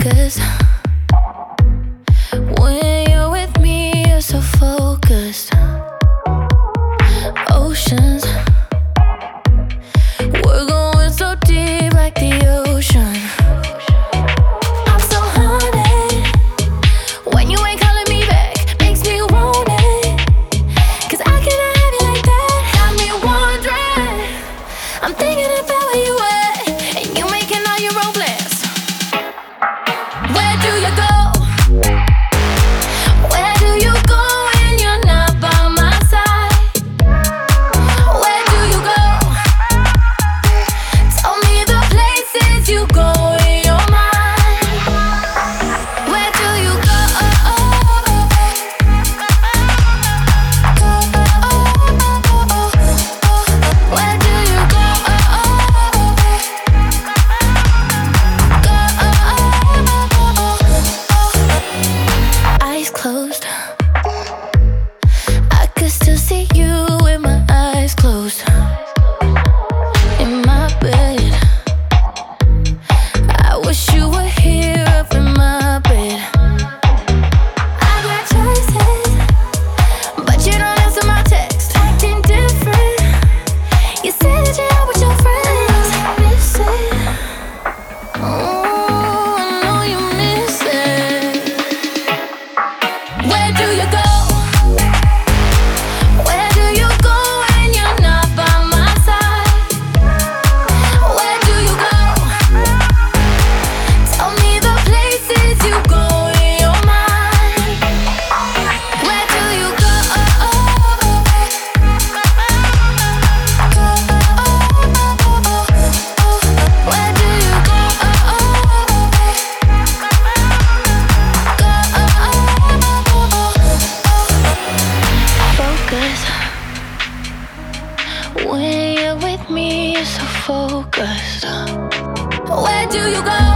'Cause when you're with me, you're so focused. Oceans, we're going so deep like the ocean. I'm so haunted when you ain't calling me back. Makes me want it, 'cause I cannot have you like that. Got me wondering, I'm thinking about where you at, and you making all your own plans. Where do you go? Where do you go when you're not by my side? Where do you go? Tell me the places you go in your mind. Where do you go? Where do you go? Eyes closed, I could still see you with my eyes closed. In my bed, I wish you were here up in my bed. I got choices, but you don't answer my text. Acting different, you say that you're out with your friends. Miss it, oh, I know you miss it. Where do you go? Where do you go when you're not by my side? Where do you go? Tell me the places you go in your mind. Where do you go? Where do you go? Focus. When you're with me, you're so focused. Where do you go?